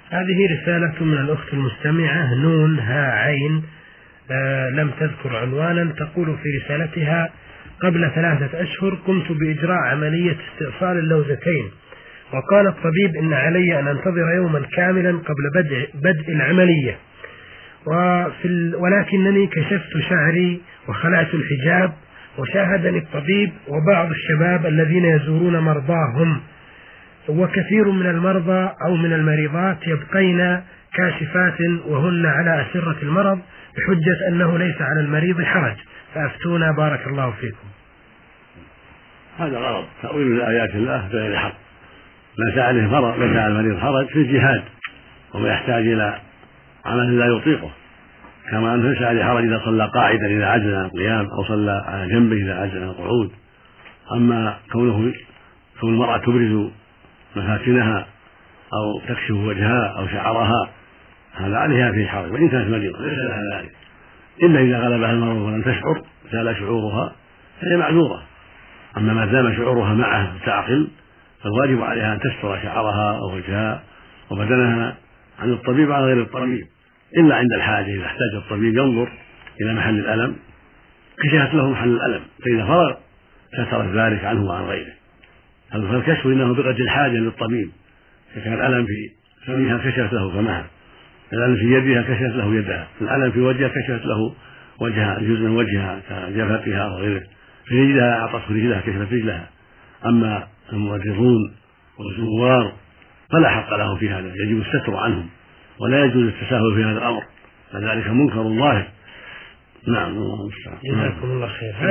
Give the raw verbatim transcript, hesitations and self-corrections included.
هذه رسالة من الأخت المستمعة نون ها عين، آه لم تذكر عنوانا. تقول في رسالتها: قبل ثلاثة أشهر قمت بإجراء عملية استئصال اللوزتين، وقال الطبيب إن علي أن أنتظر يوما كاملا قبل بدء, بدء العملية، وفي ال... ولكنني كشفت شعري وخلعت الحجاب، وشاهدني الطبيب وبعض الشباب الذين يزورون مرضاهم، وكثير من المرضى أو من المريضات يبقين كاشفات وهن على أسرة المرض بحجة أنه ليس على المريض حرج، فأفتونا بارك الله فيكم. هذا غلط، تأويل لآيات الله بغير حق. ليس عليه فرض، ليس على المريض حرج في الجهاد وما يحتاج إلى عمل لا يطيقه، كما أنه ليس عليه حرج إذا صلى قاعدا إذا عجز عن القيام، أو صلى على جنبه إذا عجز عن القعود. أما كونه كون المرأة تبرز مفاتنها أو تكشف وجهها أو شعرها هذا عليها فيه حرج، وإن كانت مريضة ليس لها ذلك، إلا إذا غلبها المرض ولم تشعر زال شعورها فهي معذورة. أما ما دام شعورها معه تعقل فالواجب عليها أن تستر شعرها أو وجهها وبدنها عن الطبيب على غير الطبيب، إلا عند الحاجة إذا احتاج الطبيب ينظر إلى محل الألم كشفت له محل الألم، فإذا فرغ سترت ذلك عنه وعن غيره. فالكشف إنه بقدر الحاجة للطبيب، كان الألم في فمها كشفت له فمها، الألم في يدها كشفت له يدها، الألم في وجهها كشفت له وجهها جزء من وجهها كجبهتها أو غيره، في رجلها أعطته رجلها كشفت رجلها. أما الممرضون والزوار فلا حق لهم في هذا، يجب الستر عنهم ولا يجوز التساهل في هذا الأمر، فذلك منكر ظاهر. نعم. جزاكم الله خير.